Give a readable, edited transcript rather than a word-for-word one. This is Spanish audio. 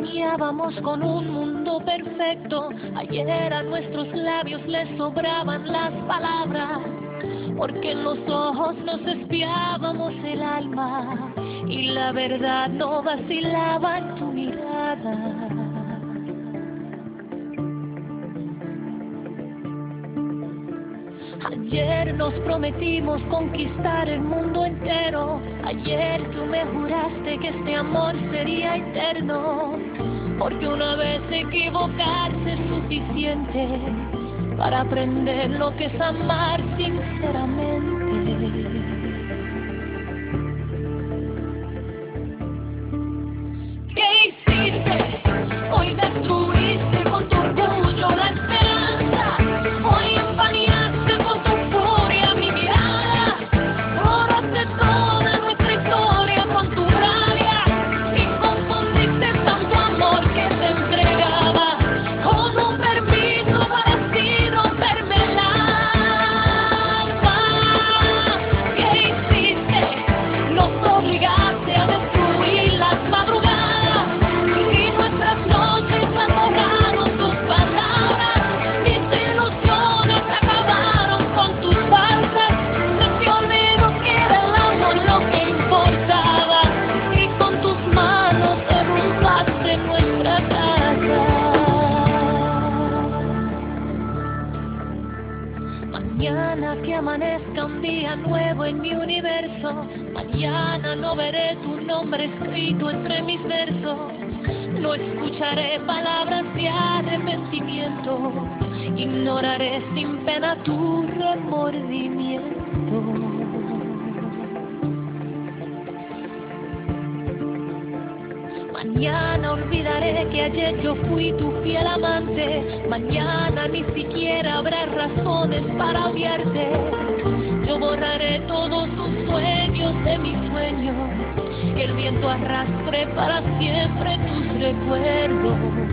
Soñábamos con un mundo perfecto. Ayer a nuestros labios les sobraban las palabras, porque en los ojos nos espiábamos el alma y la verdad no vacilaba en tu mirada. Ayer nos prometimos conquistar el mundo entero. Ayer tú me juraste que este amor sería eterno, porque una vez equivocarse es suficiente para aprender lo que es amar sinceramente. ¿Qué hiciste? Hoy destruiste con tu orgullo la esperanza. Hoy empañaste con tu furia mi mirada. Borraste toda nuestra historia con tu rabia y confundiste tanto amor que te entregaba con un permiso para así romperme el alma. ¿Qué hiciste? Nos obligaste a destruir las madrugadas y nuestras noches las borraron tus palabras. Mis ilusiones acabaron con tus falsas. Se te olvidó que era el amor lo que importaba y con tus manos derrumbaste nuestra casa. Mañana que amanezca un día nuevo en mi universo. Mañana no veré tu nombre escrito entre mis versos. No escucharé palabras de arrepentimiento. Ignoraré sin pena tu remordimiento. Mañana olvidaré que ayer yo fui tu fiel amante. Mañana ni siquiera habrá razones para odiarte. Yo borraré todos tus sueños de mis sueños. Que el viento arrastre para siempre tus recuerdos.